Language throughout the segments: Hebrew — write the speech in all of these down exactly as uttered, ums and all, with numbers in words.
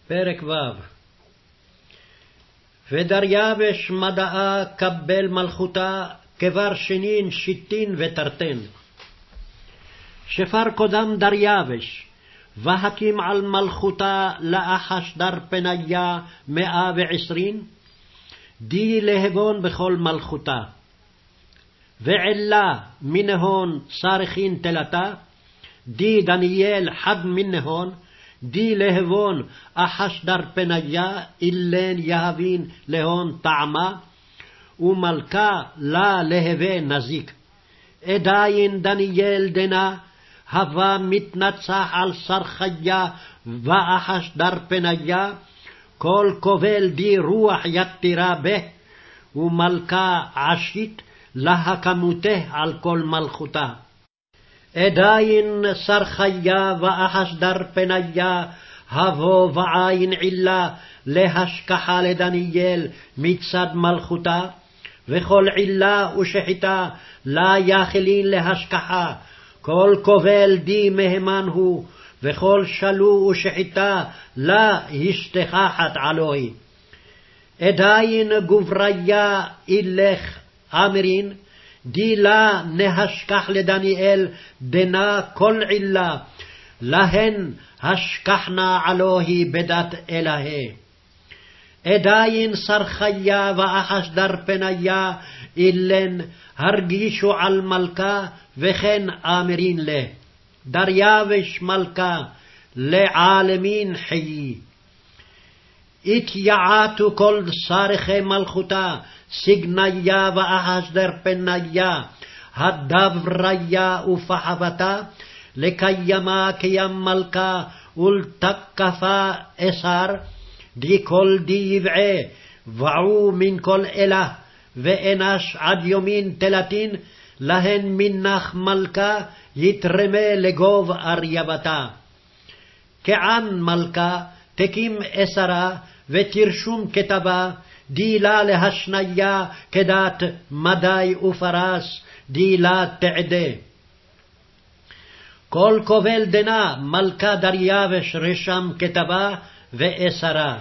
פרק ו' ודריווש מדעה קבל מלכותה, כבר שנין שיטין ותרתן. שפר קודם דריווש, והקים על מלכותה לאחשדר פניה מאה ועשרים, די להבון בכל מלכותה. ועלה מנהון סרחין תלתה, די דניאל חד מנהון, די להבון אחשדר פניה, אילן יהבין להון טעמה, ומלכה לה להווה נזיק. עדיין דניאל דנה, הווה מתנצח על סרחיה ואחשדר פניה, כל כובל די רוח יתירה בה, ומלכה עשית להקמותה על כל מלכותה. עדיין סרחיה ואחשדר פניה, הבו ועין עילה להשכחה לדניאל מצד מלכותה, וכל עילה ושחיטה לה יכלין להשכחה, כל כובל די מהמן הוא, וכל שלו ושחיטה לה השתכחת עלוהי. עדיין גובריה אילך אמרין, די לה נהשכח לדניאל דנה כל עילה, להן השכחנה עלוהי בדת אלהה. עדיין סרחיה ואחשדר פניה אילן הרגישו על מלכה, וכן אמרין לה, דריווש מלכה לעלמין חיי. התייעתו כל סרחי מלכותה, סגניה ואחשדר פניה, הדבריה ופחבתה, לקיימה קיים מלכה ולתקפה אסר, די כל די יבעה, ועו מן כל אלה, ואנש עד יומין תלתין, להן מנח מלכה, יתרמה לגוב ארייבתה. כען מלכה, תקים אסרה, ותרשום כתבה, די לה להשניה כדת מדי ופרס, די לה תעדה. כל כובל דנה מלכה דריווש רשם כתבה ואסרה.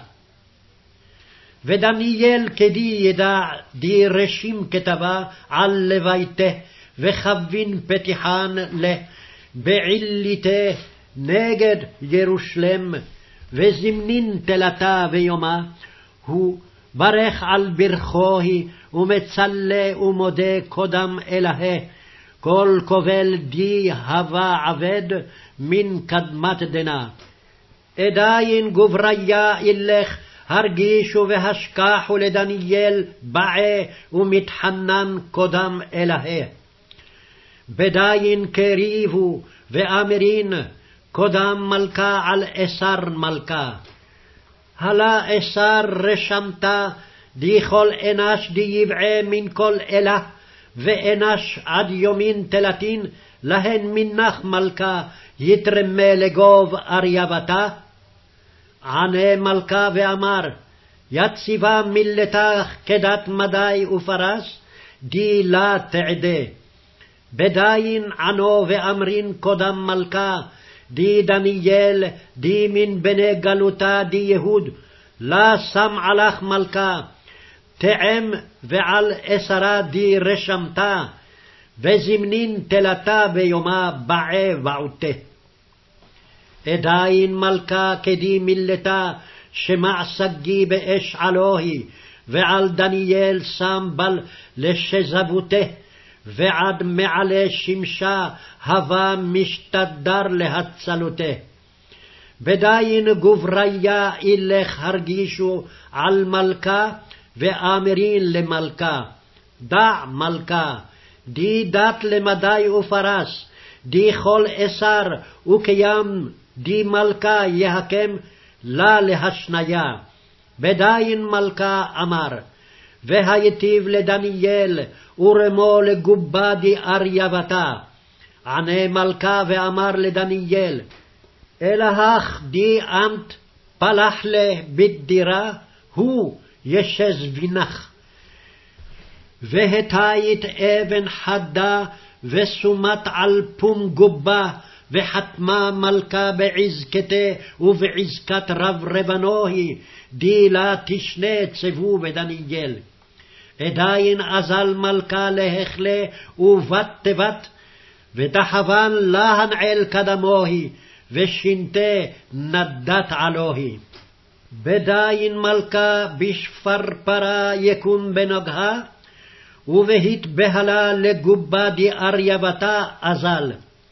ודניאל כדי ידע די רשים כתבה על לביתה, וחבין פתיחן לה בעיליתה נגד ירושלם, וזמנין תלתה ויומה, הוא ברך על ברכוהי, ומצלה ומודה קודם אלהה, כל כובל די הווה עבד מן קדמת דנה. עדיין גובריה אילך הרגישו והשכחו לדניאל בעה ומתחנן קודם אלהה. בדיין קריבו ואמרין קודם מלכה על אסר מלכה. הלה אסר רשמתה, די כל אנש די יבעה מן כל אלה, ואנש עד יומין תלתין, להן מנח מלכה, יתרמה לגוב ארייבתה. ענה מלכה ואמר, יציבה מילתך כדת מדי ופרס, די לה תעדה. בדיין ענו ואמרין קודם מלכה, די דניאל, די מן בני גלותה די יהוד, לה שם עלך מלכה, תעם ועל אסרה די רשמתה, וזמנין תלתה ביומה בעה ועותה. עדיין מלכה כדי מילתה, שמעסגי באש עלוהי, ועל דניאל שם בל לשזבותה, ועד מעלה שמשה הווה משתדר להצלותה. בדיין גובריה אילך הרגישו על מלכה, ואמרין למלכה, דע מלכה, די דת למדי ופרס, די כל אסר וקיים, די מלכה יהקם לה להשניה. בדיין מלכה אמר, והיטיב לדניאל, ורמו לגובה די ארייבתה. ענה מלכה ואמר לדניאל, אלהך די אמת פלח לה בדירה, הוא ישזבינך. והתית אבן חדה, ושומת על פום גובה, וחתמה מלכה בעזקתה ובעזקת רב רבנוהי, די לה תשנה צבו בדניאל. עדיין אזל מלכה להכלה ובת תבת, ותחבן לה הנעל קדמוהי, ושינתה נדת עלוהי. בדין מלכה בשפרפרה יקום בנוגה, ובהתבהלה לגובה די אריבתה אזל.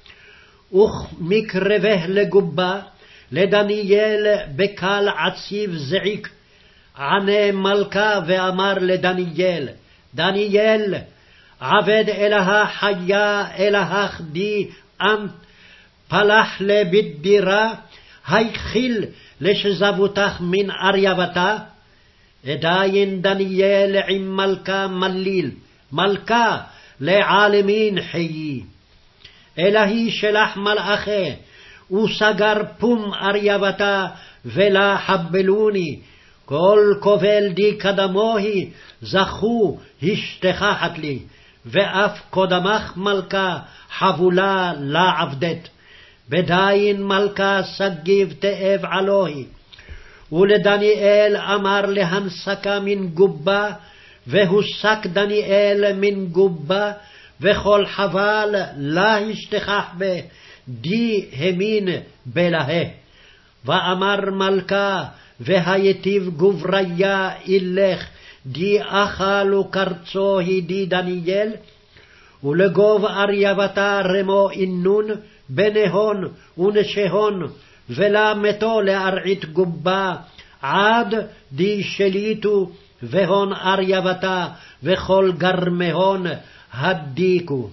וכמקרבה לגובה, לדניאל בקל עציב זעיק, ענה מלכה ואמר לדניאל, דניאל, עבד אלוה חיה אלוהך די אמת, פלח לבדירה, היחיל לשזבותך מן אריבתה. עדיין דניאל עם מלכה מליל, מלכה לעלמין חיי. אלוהי שלח מלאכי, וסגר פום אריבתה, ולה חבלוני, כל כובל די קדמוהי, זכו השתכחת לי, ואף קודמך מלכה, חבולה לה עבדת. בדין מלכה סגיב תאב עלוהי, ולדניאל אמר להנסקה מן גובה, והוסק דניאל מן גובה, וכל חבל לה השתכח בה, די המין בלהה. ואמר מלכה, והייטיב גובריה אילך, די אכל וקרצו הידי דניאל, ולגוב אריבתה רמו אינון, בנהון ונשהון, ולה מתו להרעית גובה, עד די שליטו, והון אריבתה, וכל גרמהון הדיקו.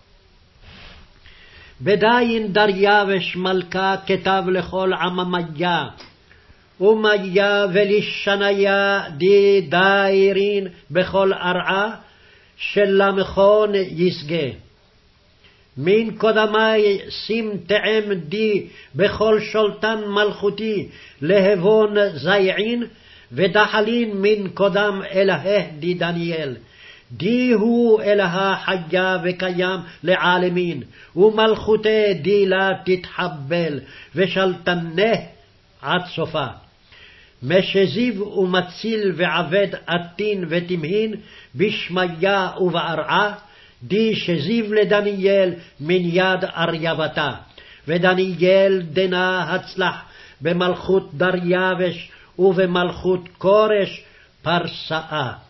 בדין דריווש מלכה כתב לכל עממיה, ומיה ולשניה די דיירין בכל ארעה, שלמכון יסגה. מן קודמי שים תאם די בכל שולטן מלכותי, להבון זייעין, ודחלין מן קודם אלוהי די דניאל. די הוא אלוה חיה וקיים לעלמין, ומלכותי די לה תתחבל, ושלטנה עד סופה. משזיב ומציל ועבד עתין ותמהין, בשמיה ובארעה, די שזיב לדניאל מן יד אריבתה. ודניאל דנה הצלח במלכות דריווש ובמלכות כורש פרסאה.